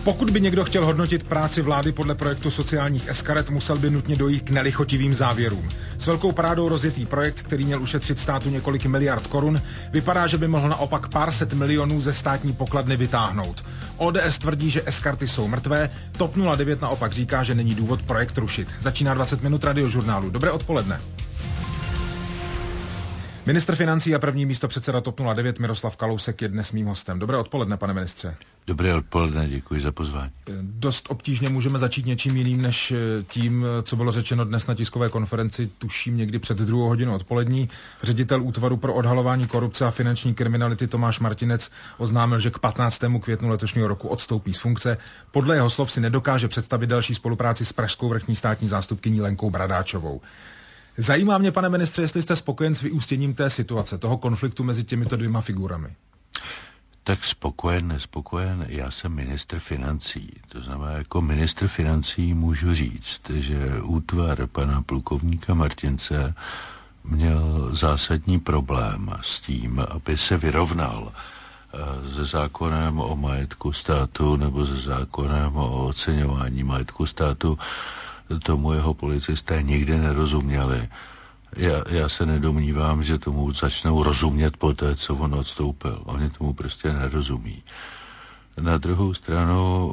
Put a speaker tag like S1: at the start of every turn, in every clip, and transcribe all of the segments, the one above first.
S1: Pokud by někdo chtěl hodnotit práci vlády podle projektu sociálních eskaret, musel by nutně dojít k nelichotivým závěrům. S velkou parádou rozjetý projekt, který měl ušetřit státu několik miliard korun, vypadá, že by mohl naopak pár set milionů ze státní pokladny vytáhnout. ODS tvrdí, že eskarty jsou mrtvé, TOP 09 naopak říká, že není důvod projekt rušit. Začíná 20 minut Radiožurnálu. Dobré odpoledne. Ministr financí a první místopředseda TOP 09 Miroslav Kalousek je dnes mým hostem. Dobré odpoledne, pane ministře.
S2: Dobré odpoledne, děkuji za pozvání.
S1: Dost obtížně můžeme začít něčím jiným, než tím, co bylo řečeno dnes na tiskové konferenci, tuším někdy před 2 hodinou odpolední. Ředitel Útvaru pro odhalování korupce a finanční kriminality Tomáš Martinec oznámil, že k 15. květnu letošního roku odstoupí z funkce. Podle jeho slov si nedokáže představit další spolupráci s pražskou vrchní státní zástupkyní Lenkou Bradáčovou. Zajímá mě, pane ministře, jestli jste spokojen s vyústěním té situace, toho konfliktu mezi těmito dvěma figurami.
S2: Tak spokojen, nespokojen, já jsem ministr financí. To znamená, jako ministr financí můžu říct, že útvar pana plukovníka Martince měl zásadní problém s tím, aby se vyrovnal se zákonem o majetku státu nebo se zákonem o oceňování majetku státu. Tomu jeho policisté nikdy nerozuměli. Já se nedomnívám, že tomu začnou rozumět poté, co on odstoupil. Oni tomu prostě nerozumí. Na druhou stranu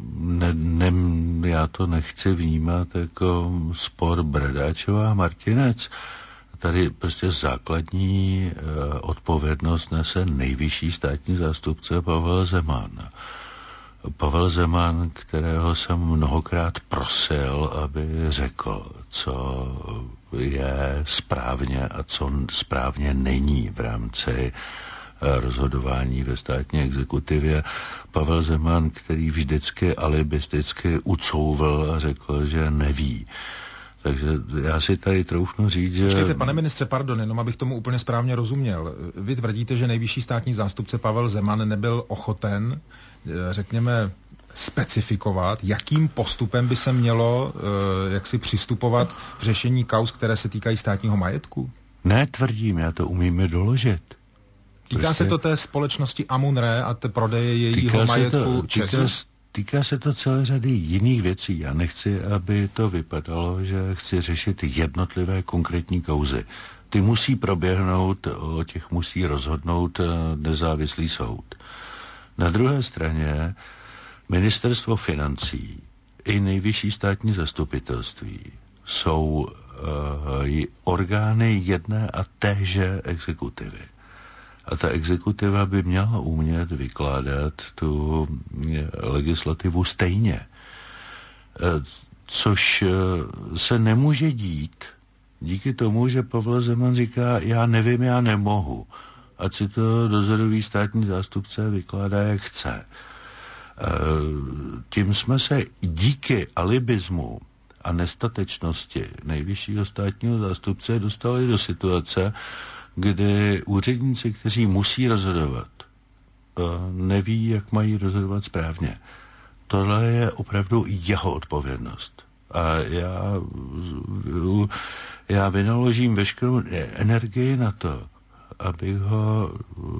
S2: já to nechci vnímat jako spor Bradáčová a Martinec. Tady prostě základní odpovědnost nese nejvyšší státní zástupce Pavel Zeman. Pavel Zeman, kterého jsem mnohokrát prosil, aby řekl, co je správně a co správně není v rámci rozhodování ve státní exekutivě. Pavel Zeman, který vždycky alibisticky ucouvl a řekl, že neví. Takže já si tady troufnu říct, že...
S1: Počkejte, pane ministře, pardon, jenom abych tomu úplně správně rozuměl. Vy tvrdíte, že nejvyšší státní zástupce Pavel Zeman nebyl ochoten, řekněme, specifikovat, jakým postupem by se mělo jak si přistupovat v řešení kauz, které se týkají státního majetku?
S2: Ne, tvrdím, já to umím doložit.
S1: Týká se to té společnosti Amun-Re a té prodeje jejího majetku ČEZu?
S2: Týká se to celé řady jiných věcí. Já nechci, aby to vypadalo, že chci řešit jednotlivé konkrétní kauzy. Ty musí proběhnout, o těch musí rozhodnout nezávislý soud. Na druhé straně ministerstvo financí i nejvyšší státní zastupitelství jsou orgány jedné a téže exekutivy. A ta exekutiva by měla umět vykládat tu legislativu stejně. Což se nemůže dít díky tomu, že Pavel Zeman říká, já nevím, já nemohu. Ať si to dozorový státní zástupce vykládá, jak chce. Tím jsme se díky alibismu a nestatečnosti nejvyššího státního zástupce dostali do situace, kdy úředníci, kteří musí rozhodovat, neví, jak mají rozhodovat správně. Tohle je opravdu jeho odpovědnost. A já vynaložím veškerou energii na to, abych ho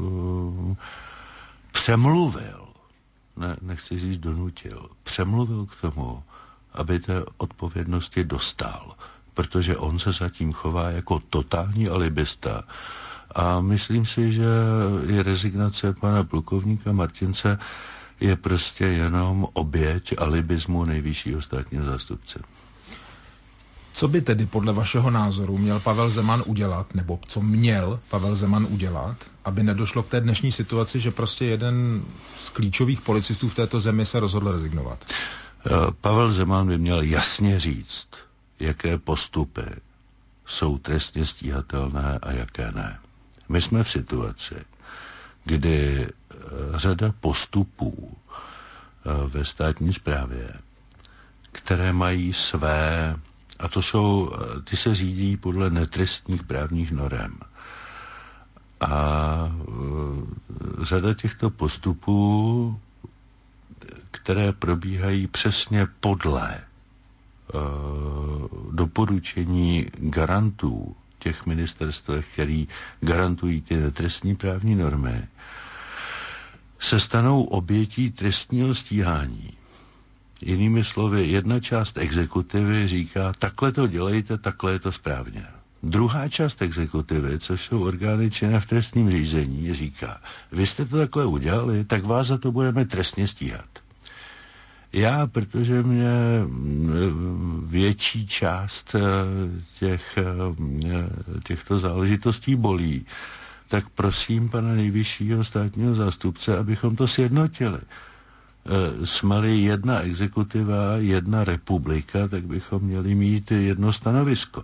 S2: přemluvil, nechci říct donutil, přemluvil k tomu, aby té odpovědnosti dostal, protože on se zatím chová jako totální alibista. A myslím si, že i rezignace pana plukovníka Martince je prostě jenom oběť alibismu nejvyššího státního zástupce.
S1: Co by tedy podle vašeho názoru měl Pavel Zeman udělat, nebo co měl Pavel Zeman udělat, aby nedošlo k té dnešní situaci, že prostě jeden z klíčových policistů v této zemi se rozhodl rezignovat?
S2: Pavel Zeman by měl jasně říct, jaké postupy jsou trestně stíhatelné a jaké ne. My jsme v situaci, kdy řada postupů ve státní správě, které mají své, a ty se řídí podle netrestních právních norem. A řada těchto postupů, které probíhají přesně podle doporučení garantů těch ministerstvech, který garantují ty netrestní právní normy, se stanou obětí trestního stíhání Jinými slovy, jedna část exekutivy říká, takhle to dělejte, takhle je to správně. Druhá část exekutivy, což jsou orgány činné v trestním řízení, říká, vy jste to takhle udělali, tak vás za to budeme trestně stíhat. Já, protože mě větší část těchto záležitostí bolí, tak prosím pana nejvyššího státního zástupce, abychom to sjednotili. Jsme-li jedna exekutiva, jedna republika, tak bychom měli mít jedno stanovisko.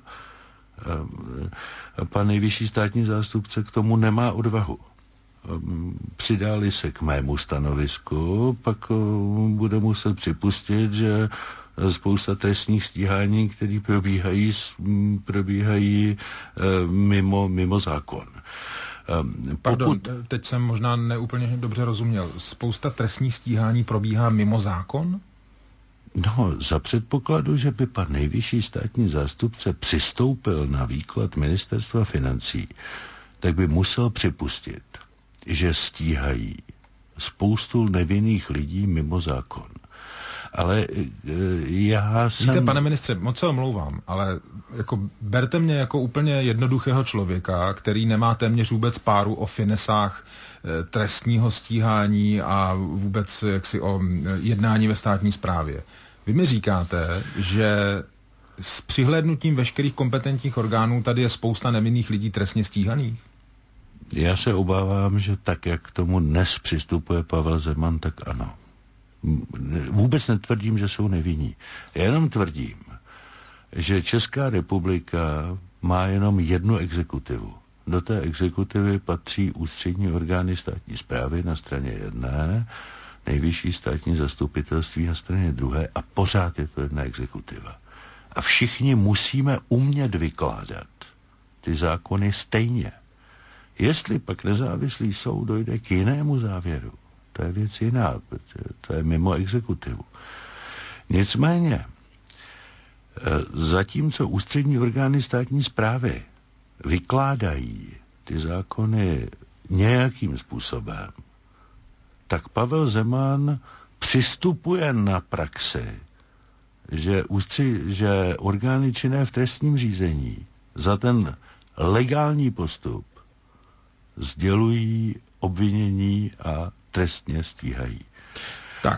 S2: Pan nejvyšší státní zástupce k tomu nemá odvahu. Přidali se k mému stanovisku, pak bude muset připustit, že spousta trestních stíhání, které probíhají mimo zákon.
S1: Pardon, teď jsem možná neúplně dobře rozuměl. Spousta trestních stíhání probíhá mimo zákon?
S2: No, za předpokladu, že by pan nejvyšší státní zástupce přistoupil na výklad ministerstva financí, tak by musel připustit, že stíhají spoustu nevinných lidí mimo zákon. Ale já jsem...
S1: Víte, pane ministře, moc se omlouvám, ale jako berte mě jako úplně jednoduchého člověka, který nemá téměř vůbec páru o finesách trestního stíhání a vůbec jaksi o jednání ve státní správě. Vy mi říkáte, že s přihlédnutím veškerých kompetentních orgánů tady je spousta nevinných lidí trestně stíhaných?
S2: Já se obávám, že tak, jak k tomu dnes přistupuje Pavel Zeman, tak ano. Vůbec netvrdím, že jsou nevinní. Já jenom tvrdím, že Česká republika má jenom jednu exekutivu. Do té exekutivy patří ústřední orgány státní správy na straně jedné, nejvyšší státní zastupitelství na straně druhé a pořád je to jedna exekutiva. A všichni musíme umět vykládat ty zákony stejně. Jestli pak nezávislý soud dojde k jinému závěru, to je věc jiná, protože to je mimo exekutivu. Nicméně, zatímco ústřední orgány státní správy vykládají ty zákony nějakým způsobem, tak Pavel Zeman přistupuje na praxi, že orgány činné v trestním řízení za ten legální postup sdělují obvinění a trestně stíhají.
S1: Tak,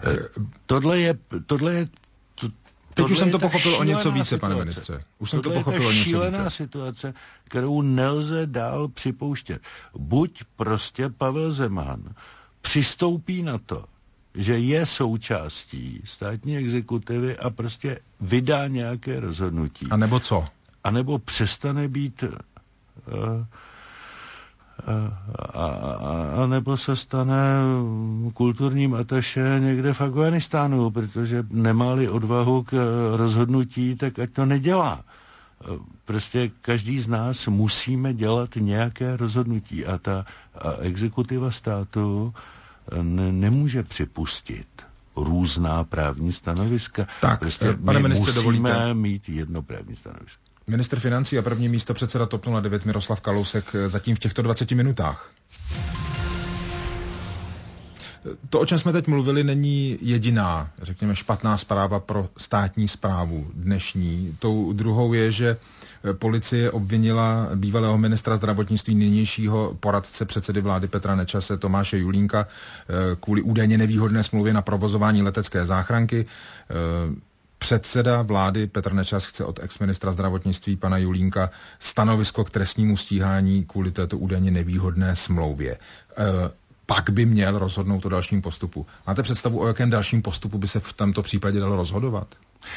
S2: teď
S1: už jsem to pochopil o něco více, pane ministře. Už jsem to pochopil o něco více.
S2: To je šílená situace, kterou nelze dál připouštět. Buď prostě Pavel Zeman přistoupí na to, že je součástí státní exekutivy a prostě vydá nějaké rozhodnutí.
S1: A nebo co?
S2: A nebo přestane být a nebo se stane kulturním ataše někde v Afghánistánu, protože nemá-li odvahu k rozhodnutí, tak ať to nedělá. Prostě každý z nás musíme dělat nějaké rozhodnutí a ta exekutiva státu nemůže připustit různá právní stanoviska.
S1: Tak,
S2: prostě
S1: pane ministře,
S2: musíme
S1: dovolíte
S2: mít jedno právní stanovisko.
S1: Ministr financí a první místopředseda TOP 09 Miroslav Kalousek zatím v těchto 20 minutách. To, o čem jsme teď mluvili, není jediná, řekněme, špatná zpráva pro státní správu dnešní. Tou druhou je, že policie obvinila bývalého ministra zdravotnictví, nynějšího poradce předsedy vlády Petra Nečase Tomáše Julínka kvůli údajně nevýhodné smlouvě na provozování letecké záchranky. Předseda vlády Petr Nečas chce od exministra zdravotnictví pana Julínka stanovisko k trestnímu stíhání kvůli této údajně nevýhodné smlouvě. Pak by měl rozhodnout o dalším postupu. Máte představu, o jakém dalším postupu by se v tomto případě dalo rozhodovat?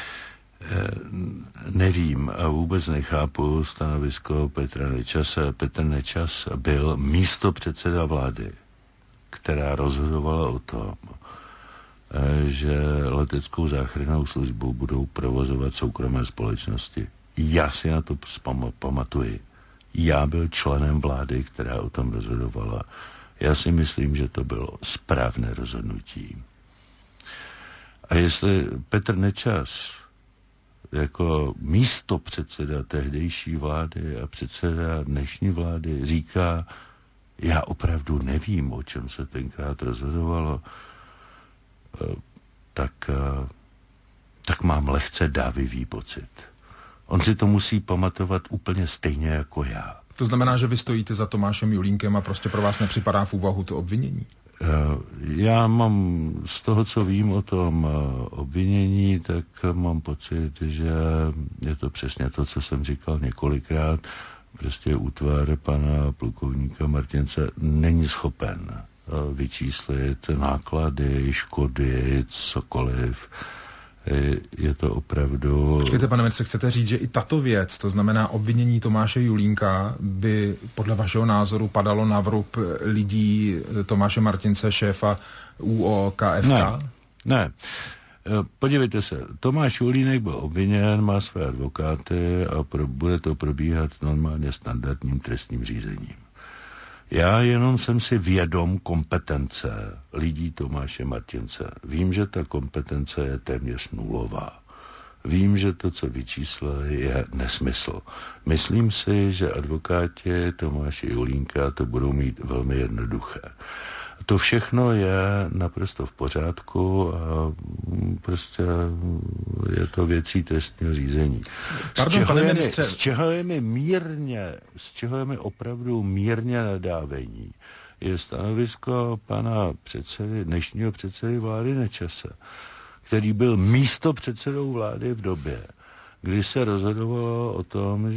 S2: Nevím a vůbec nechápu stanovisko Petra Nečase. Petr Nečas byl místopředseda vlády, která rozhodovala o tom, že leteckou záchrannou službu budou provozovat soukromé společnosti. Já si na to pamatuji. Já byl členem vlády, která o tom rozhodovala. Já si myslím, že to bylo správné rozhodnutí. A jestli Petr Nečas jako místopředseda tehdejší vlády a předseda dnešní vlády říká, já opravdu nevím, o čem se tenkrát rozhodovalo, tak tak mám lehce dávivý pocit. On si to musí pamatovat úplně stejně jako já.
S1: To znamená, že vy stojíte za Tomášem Julínkem a prostě pro vás nepřipadá v úvahu to obvinění?
S2: Já mám z toho, co vím o tom obvinění, tak mám pocit, že je to přesně to, co jsem říkal několikrát. Prostě útvar pana plukovníka Martince není schopen vyčíslit náklady, škody, cokoliv. Je to opravdu...
S1: Počkejte, pane ministře, chcete říct, že i tato věc, to znamená obvinění Tomáše Julínka, by podle vašeho názoru padalo na vrub lidí Tomáše Martince, šéfa ÚOKFK?
S2: Ne. Podívejte se, Tomáš Julínek byl obviněn, má své advokáty a bude to probíhat normálně standardním trestním řízením. Já jenom jsem si vědom kompetence lidí Tomáše Martince. Vím, že ta kompetence je téměř nulová. Vím, že to, co vyčíslili, je nesmysl. Myslím si, že advokáti Tomáše Julínka to budou mít velmi jednoduché. To všechno je naprosto v pořádku a prostě je to věcí trestního řízení.
S1: Pardon, pane ministře.
S2: Z čeho je mi opravdu mírně nadávení, je stanovisko pana dnešního předsedy vlády Nečase, který byl místopředsedou vlády v době, kdy se rozhodovalo o tom,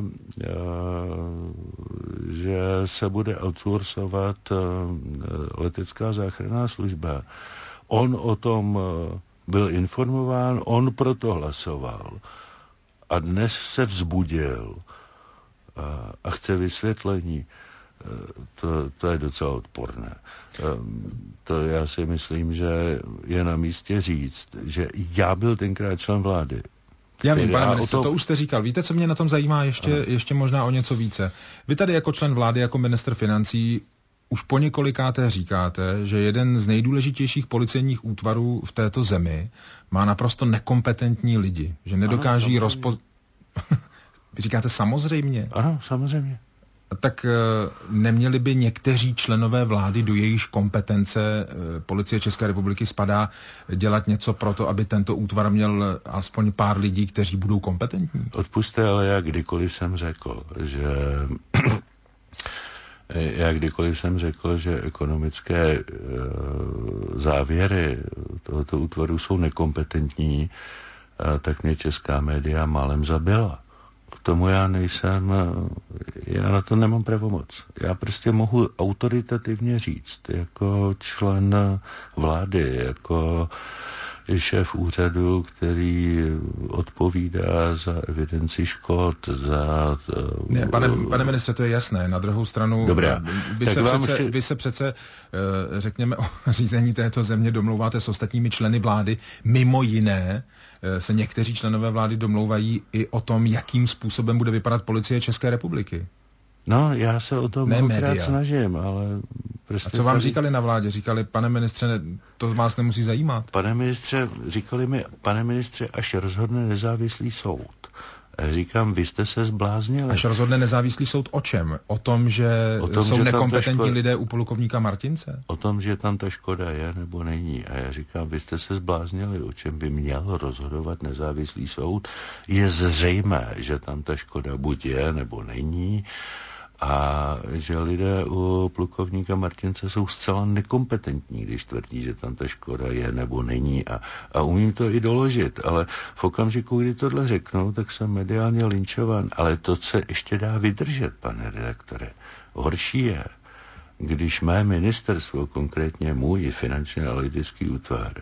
S2: že se bude outsourcovat letecká záchranná služba. On o tom byl informován, on proto hlasoval a dnes se vzbudil a chce vysvětlení. To je docela odporné. To já si myslím, že je na místě říct, že já byl tenkrát člen vlády.
S1: Já vím, pane ministře, to už jste říkal. Víte, co mě na tom zajímá ještě možná o něco více? Vy tady jako člen vlády, jako ministr financí, už po několikáté říkáte, že jeden z nejdůležitějších policejních útvarů v této zemi má naprosto nekompetentní lidi, že nedokáží Vy říkáte samozřejmě?
S2: Ano, samozřejmě.
S1: Tak neměli by někteří členové vlády, do jejíž kompetence Policie České republiky spadá, dělat něco pro to, aby tento útvar měl alespoň pár lidí, kteří budou kompetentní?
S2: Odpusťte, ale já kdykoliv jsem řekl, že ekonomické závěry tohoto útvaru jsou nekompetentní, tak mě česká média málem zabila. K tomu já na to nemám pravomoc. Já prostě mohu autoritativně říct, jako člen vlády, jako šéf úřadu, který odpovídá za evidenci škod, za...
S1: Ne, pane ministře, to je jasné. Na druhou stranu, vy se přece, řekněme, o řízení této země domlouváte s ostatními členy vlády. Mimo jiné se někteří členové vlády domlouvají i o tom, jakým způsobem bude vypadat Policie České republiky.
S2: No, já se o to mnohokrát snažím, ale... Prostě
S1: a co vám říkali na vládě? Říkali, pane ministře, to vás nemusí zajímat.
S2: Říkali mi, pane ministře, až rozhodne nezávislý soud. A říkám, vy jste se zbláznili.
S1: Až rozhodne nezávislý soud o čem? O tom, že jsou nekompetentní lidé u plukovníka Martince?
S2: O tom, že tam ta škoda je nebo není. A já říkám, vy jste se zbláznili, o čem by měl rozhodovat nezávislý soud. Je zřejmé, že tam ta škoda buď je nebo není. A že lidé u plukovníka Martince jsou zcela nekompetentní, když tvrdí, že tam ta škoda je nebo není. A umím to i doložit, ale v okamžiku, kdy tohle řeknu, tak jsem mediálně linčovan. Ale to se ještě dá vydržet, pane redaktore. Horší je, když mé ministerstvo, konkrétně můj finančně analytický útvar,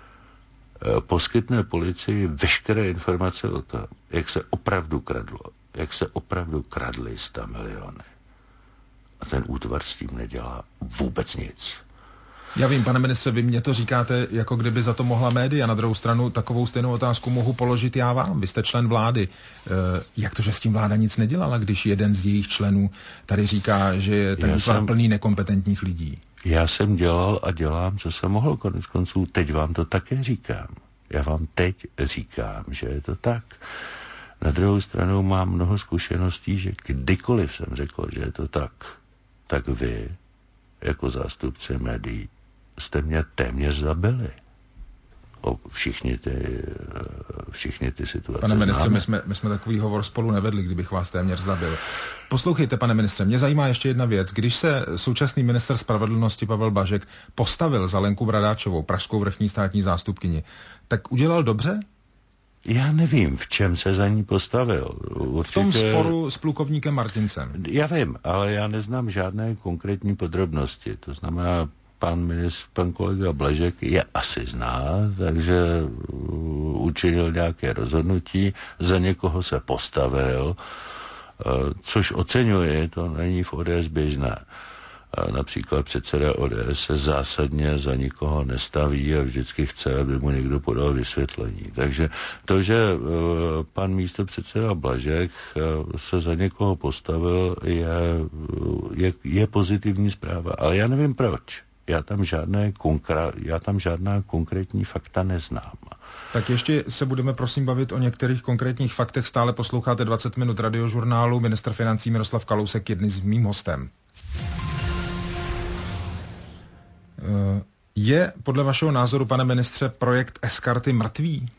S2: poskytne policii veškeré informace o tom, jak se opravdu kradlo. Jak se opravdu kradly 100 miliony. A ten útvar s tím nedělá vůbec nic.
S1: Já vím, pane ministře, vy mě to říkáte, jako kdyby za to mohla média. Na druhou stranu takovou stejnou otázku mohu položit já vám. Vy jste člen vlády. Jak to, že s tím vláda nic nedělala, když jeden z jejich členů tady říká, že je ten útvar plný nekompetentních lidí? Já
S2: jsem dělal a dělám, co jsem mohl, konec konců. Teď vám to také říkám. Já vám teď říkám, že je to tak. Na druhou stranu mám mnoho zkušeností, že kdykoliv jsem řekl, že je to tak vy, jako zástupci médií, jste mě téměř zabili. všichni ty situace.
S1: Pane ministře, my jsme takový hovor spolu nevedli, kdybych vás téměř zabil. Poslouchejte, pane ministře, mě zajímá ještě jedna věc. Když se současný ministr spravedlnosti Pavel Blažek postavil za Lenku Bradáčovou, pražskou vrchní státní zástupkyni, tak udělal dobře?
S2: Já nevím, v čem se za ní postavil.
S1: V tom sporu s plukovníkem Martincem.
S2: Já vím, ale já neznám žádné konkrétní podrobnosti. To znamená, pan kolega Blažek je asi zná, takže učinil nějaké rozhodnutí, za někoho se postavil, což oceňuji, to není v ODS běžné. Například předseda ODS se zásadně za nikoho nestaví a vždycky chce, aby mu někdo podal vysvětlení. Takže to, že pan místopředseda Blažek se za někoho postavil, je pozitivní zpráva. Ale já nevím proč. Já tam žádná konkrétní fakta neznám.
S1: Tak ještě se budeme prosím bavit o některých konkrétních faktech. Stále posloucháte 20 minut radiožurnálu. Ministr financí Miroslav Kalousek je s mým hostem. Je podle vašeho názoru, pane ministře, projekt S-karty mrtvý?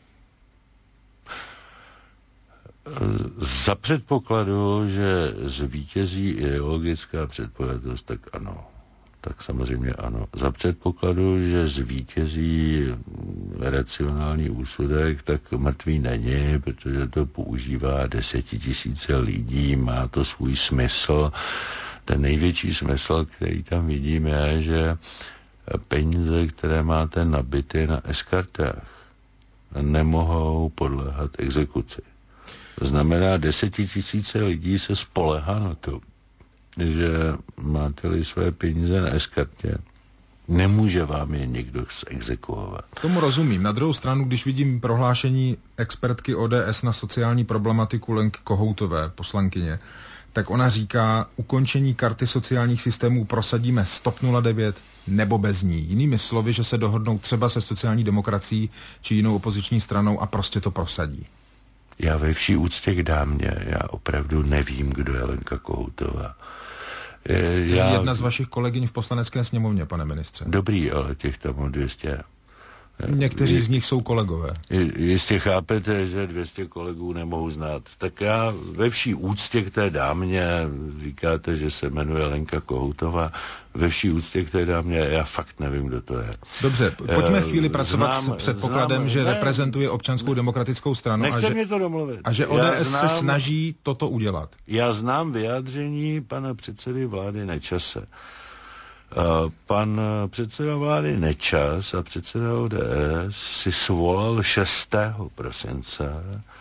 S2: Za předpokladu, že zvítězí ideologická předpojatost, tak ano. Tak samozřejmě ano. Za předpokladu, že zvítězí racionální úsudek, tak mrtvý není, protože to používá 10 000 lidí, má to svůj smysl. Ten největší smysl, který tam vidím, je, že peníze, které máte nabity na S-kartách, nemohou podléhat exekuci. To znamená, 10 000 lidí se spolehá na to, že máte-li své peníze na S-kartě, nemůže vám je nikdo exekuovat.
S1: Tomu rozumím. Na druhou stranu, když vidím prohlášení expertky ODS na sociální problematiku Lenky Kohoutové, poslankyně, tak ona říká, ukončení karty sociálních systémů prosadíme stop 09 nebo bez ní. Jinými slovy, že se dohodnou třeba se sociální demokracií či jinou opoziční stranou a prostě to prosadí.
S2: Já ve vší úctě k dámě, já opravdu nevím, kdo je Lenka Kohoutová.
S1: Jedna z vašich kolegyň v Poslanecké sněmovně, pane ministře.
S2: Dobrý, ale těch tam 200.
S1: Někteří z nich jsou kolegové.
S2: Jistě chápete, že 200 kolegů nemohu znát. Tak já ve vší úctě k té dámě, říkáte, že se jmenuje Lenka Kohoutová, ve vší úctě k té dámě, já fakt nevím, kdo to je.
S1: Dobře, pojďme chvíli pracovat s předpokladem, že reprezentuje Občanskou demokratickou stranu a že ODS se snaží toto udělat.
S2: Já znám vyjádření pana předsedy vlády Nečase. Pan předseda vlády Nečas a předseda ODS si svolal 6. prosince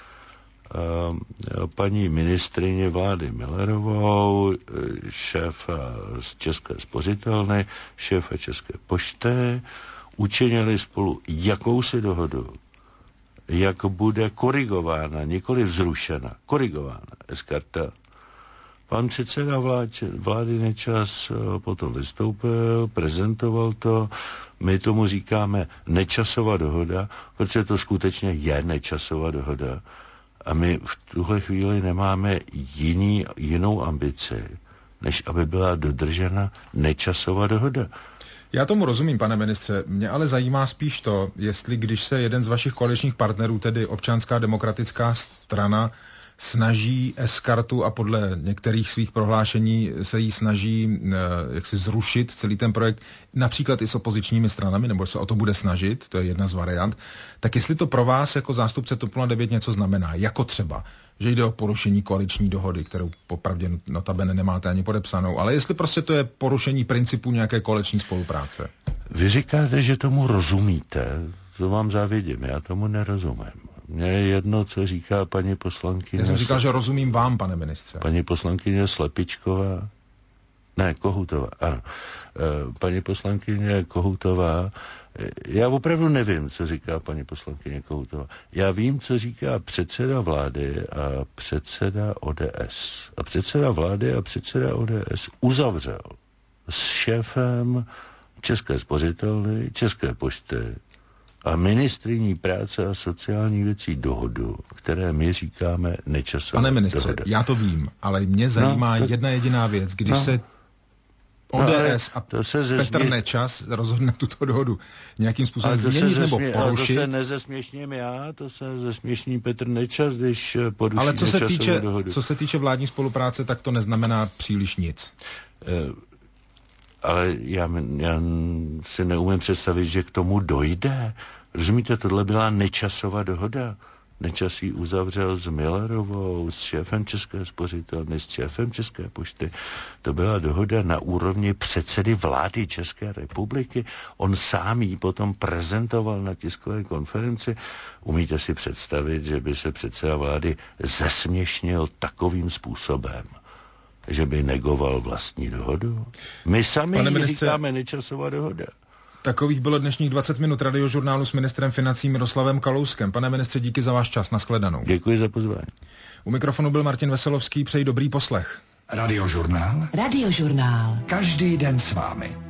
S2: paní ministryni vlády Millerovou, šéfa z České spořitelny, šéfa České pošty, učinili spolu jakousi dohodu, jak bude korigována, nikoli vzrušena, korigována S-karta. Pan předseda vlády Nečas potom vystoupil, prezentoval to, my tomu říkáme Nečasova dohoda, protože to skutečně je Nečasova dohoda. A my v tuhle chvíli nemáme jinou ambici, než aby byla dodržena Nečasova dohoda.
S1: Já tomu rozumím, pane ministře. Mě ale zajímá spíš to, jestli když se jeden z vašich koaličních partnerů, tedy Občanská demokratická strana, snaží S-kartu a podle některých svých prohlášení se jí snaží jaksi zrušit celý ten projekt, například i s opozičními stranami, nebo se o to bude snažit, to je jedna z variant, tak jestli to pro vás jako zástupce TOP 09 něco znamená, jako třeba, že jde o porušení koaliční dohody, kterou popravdě notabene nemáte ani podepsanou, ale jestli prostě to je porušení principů nějaké koaliční spolupráce.
S2: Vy říkáte, že tomu rozumíte, to vám závidím, já tomu nerozumím. Mně je jedno, co říká paní poslankyně...
S1: Já jsem říkal, že rozumím vám, pane ministře.
S2: Paní poslankyně Slepičková... Ne, Kohoutová, ano. Paní poslankyně Kohoutová... Já opravdu nevím, co říká paní poslankyně Kohoutová. Já vím, co říká předseda vlády a předseda ODS. A předseda vlády a předseda ODS uzavřel s šéfem České spořitelny, České pošty a ministryní práce a sociálních věcí dohodu, které my říkáme Nečasová
S1: Pane ministře,
S2: dohoda.
S1: Já to vím, ale mě zajímá jedna jediná věc. Když se ODS a Petr Nečas rozhodne tuto dohodu nějakým způsobem změnit nebo porušit.
S2: Ale to se nezesměšním já, to se zesměšní Petr Nečas, když poruší
S1: ale
S2: Nečasovou dohodu.
S1: Co se týče vládní spolupráce, tak to neznamená příliš nic.
S2: Ale já si neumím představit, že k tomu dojde. Rozumíte, tohle byla Nečasova dohoda. Nečas ji uzavřel s Millerovou, s šéfem České spořitelny, s šéfem České pošty. To byla dohoda na úrovni předsedy vlády České republiky. On sám ji potom prezentoval na tiskové konferenci. Umíte si představit, že by se předseda vlády zesměšnil takovým způsobem, že by negoval vlastní dohodu? My sami ji říkáme Nečasova dohoda.
S1: Takových bylo dnešních 20 minut Radiožurnálu s ministrem financí Miroslavem Kalouskem. Pane ministře, díky za váš čas. Nashledanou.
S2: Děkuji za pozvání.
S1: U mikrofonu byl Martin Veselovský. Přeji dobrý poslech.
S3: Radiožurnál.
S4: Radiožurnál.
S3: Každý den s vámi.